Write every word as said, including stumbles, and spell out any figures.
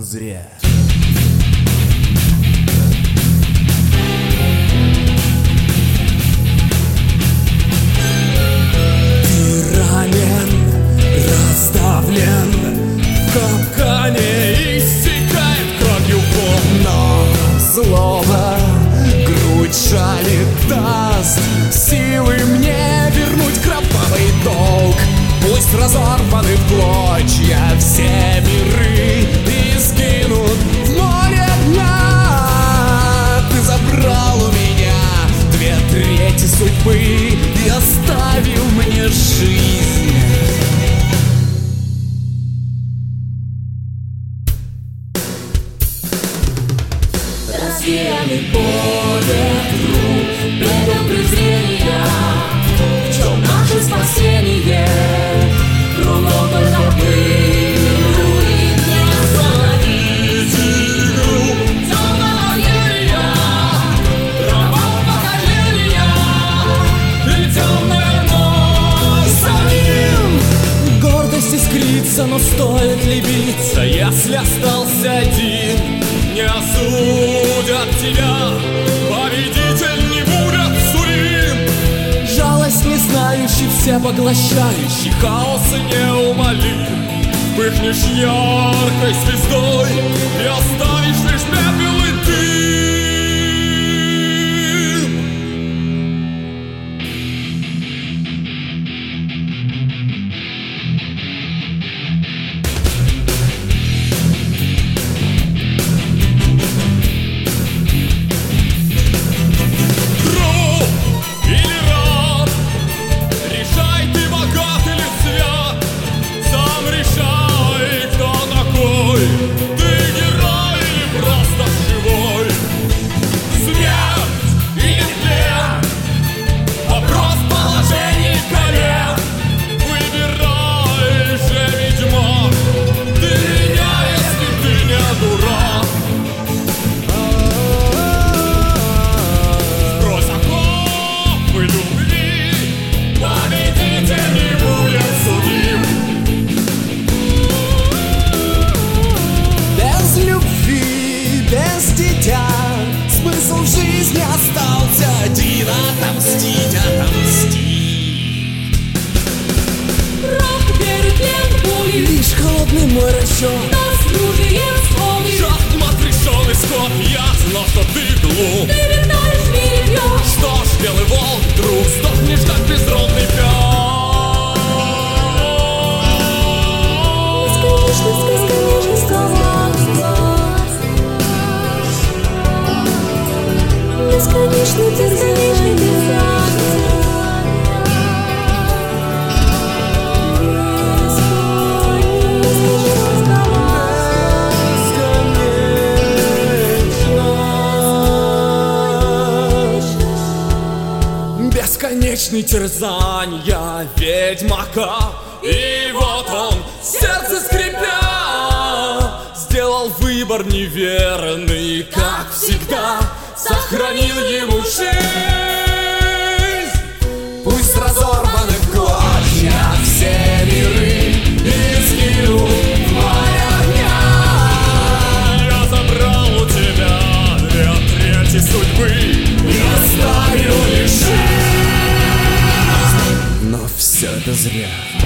зря. Ты ранен, расставлен в капкане, истекает кровью пот. Но злоба грудь жалит, даст силы мне вернуть кровавый долг. Пусть разорваны в клочья все миры и сгинут в море дня. Ты забрал у меня две трети судьбы и оставил мне жизнь. Рассеянный по ветру предупреждения, в чем наше спасение? Кругом только пыль, руин, не остановить игру темного гения, кровавого поколения и темная ночь самим. Гордость искрится, но стоит ли биться, если остался один? Не осудят тебя, победитель не будет судим. Жалость не знающий, всепоглощающий, хаос неумолим. Вспыхнешь яркой звездой и оставишь лишь пепел и дым. Смысл жизни остался один — отомстить, отомстить. Кровь перед плен пули, Лишь холодный мой расчет, нас дружие вспомни. жахнем отрешенный скот. Я знал, что ты глуп, Ты витаешь в мире, пьешь. что ж, белый волк, друг, сдохнешь, как безродный пес. Бесконечность, бесконечный терзаний, Бесконечный терзанья ведьмака. И вот он, сердце скрипя, сделал выбор неверный, как всегда, сохранил ему жизнь. Пусть разорваны в клочья все миры и сгинут в море огня. Я забрал у тебя две трети судьбы и оставил лишь жизнь. Но все это зря.